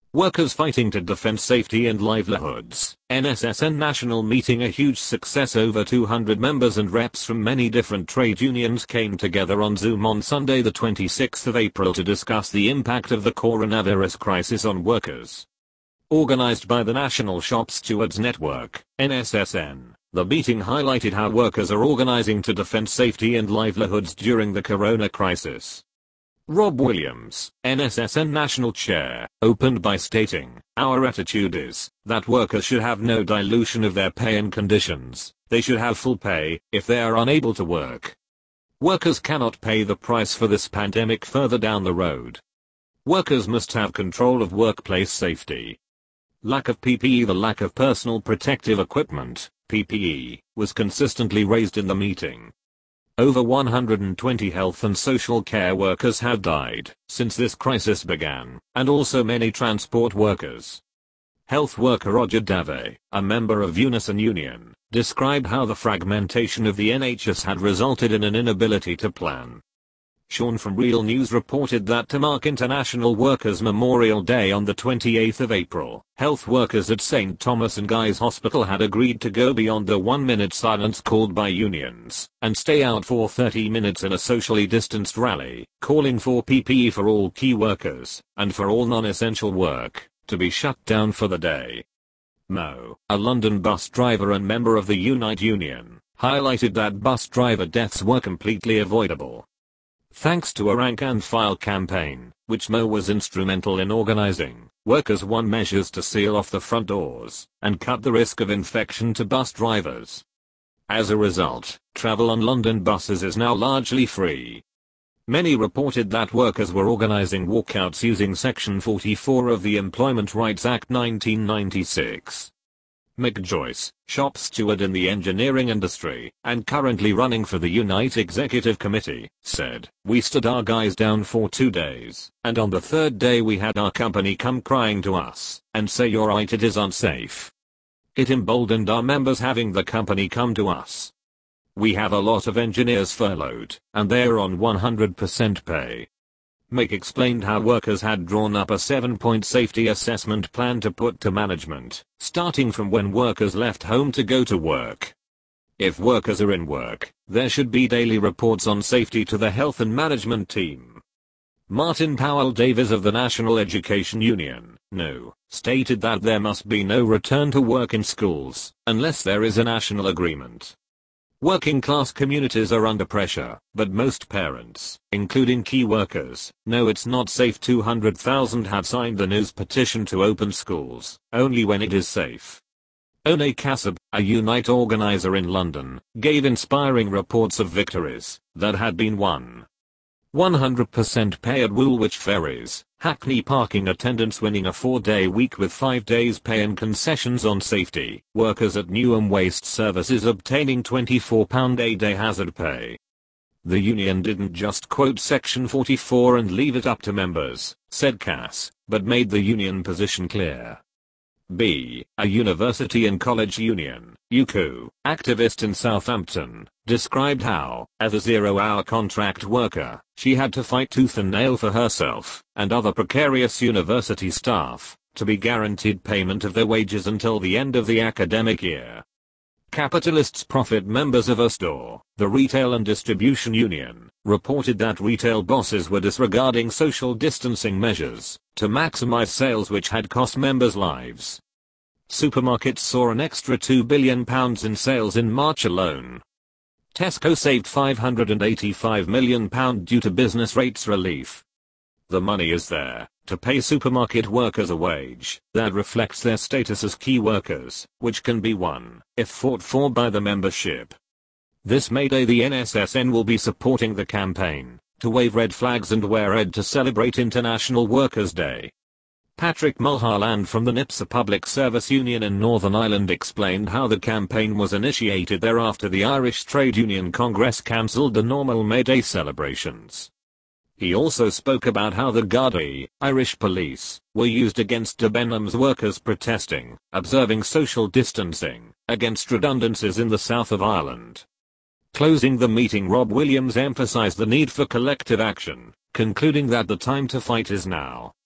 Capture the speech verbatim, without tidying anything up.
Workers fighting to defend safety and livelihoods. N S S N National Meeting a huge success. Over two hundred members and reps from many different trade unions came together on Zoom on Sunday the twenty-sixth of April to discuss the impact of the coronavirus crisis on workers. Organized by the National Shop Stewards Network, N S S N, the meeting highlighted how workers are organizing to defend safety and livelihoods during the corona crisis. Rob Williams, N S S N National Chair, opened by stating, "Our attitude is that workers should have no dilution of their pay and conditions. They should have full pay if they are unable to work. Workers cannot pay the price for this pandemic further down the road. Workers must have control of workplace safety." Lack of P P E. The lack of personal protective equipment, P P E, was consistently raised in the meeting. Over one hundred twenty health and social care workers have died since this crisis began, and also many transport workers. Health worker Roger Dave, a member of Unison Union, described how the fragmentation of the N H S had resulted in an inability to plan. Sean from Real News reported that to mark International Workers' Memorial Day on the twenty-eighth of April, health workers at Saint Thomas and Guy's Hospital had agreed to go beyond the one-minute silence called by unions, and stay out for thirty minutes in a socially distanced rally, calling for P P E for all key workers, and for all non-essential work, to be shut down for the day. Mo, a London bus driver and member of the Unite Union, highlighted that bus driver deaths were completely avoidable thanks to a rank and file campaign, which Mo was instrumental in organizing. Workers won measures to seal off the front doors and cut the risk of infection to bus drivers. As a result, travel on London buses is now largely free. Many reported that workers were organizing walkouts using Section forty-four of the Employment Rights Act nineteen ninety-six. Mick Joyce, shop steward in the engineering industry, and currently running for the Unite Executive Committee, said, "We stood our guys down for two days, and on the third day we had our company come crying to us, and say you're right, it is unsafe." It emboldened our members having the company come to us. "We have a lot of engineers furloughed, and they're on one hundred percent pay." Mick explained how workers had drawn up a seven-point safety assessment plan to put to management, starting from when workers left home to go to work. If workers are in work, there should be daily reports on safety to the health and management team. Martin Powell Davies of the National Education Union, N O, stated that there must be no return to work in schools, unless there is a national agreement. Working class communities are under pressure, but most parents, including key workers, know it's not safe. two hundred thousand had signed the news petition to open schools, only when it is safe. One Kassab, a Unite organizer in London, gave inspiring reports of victories that had been won. one hundred percent pay at Woolwich Ferries, Hackney parking attendants winning a four-day week with five days pay and concessions on safety, workers at Newham Waste Services obtaining twenty-four pounds a day hazard pay. The union didn't just quote Section forty-four and leave it up to members, said Cass, but made the union position clear. B, a university and college union, U C U, activist in Southampton, described how, as a zero-hour contract worker, she had to fight tooth and nail for herself and other precarious university staff to be guaranteed payment of their wages until the end of the academic year. Capitalists Profit members of U S D O, the Retail and Distribution Union, reported that retail bosses were disregarding social distancing measures to maximize sales, which had cost members lives. Supermarkets saw an extra two billion pounds in sales in March alone. Tesco saved five hundred eighty-five million pounds due to business rates relief. The money is there to pay supermarket workers a wage that reflects their status as key workers, which can be won if fought for by the membership. This May Day the N S S N will be supporting the campaign to wave red flags and wear red to celebrate International Workers' Day. Patrick Mulholland from the N I P S A Public Service Union in Northern Ireland explained how the campaign was initiated there after the Irish Trade Union Congress cancelled the normal May Day celebrations. He also spoke about how the Gardaí, Irish police, were used against Debenhams workers protesting, observing social distancing, against redundancies in the south of Ireland. Closing the meeting, Rob Williams emphasized the need for collective action, concluding that the time to fight is now.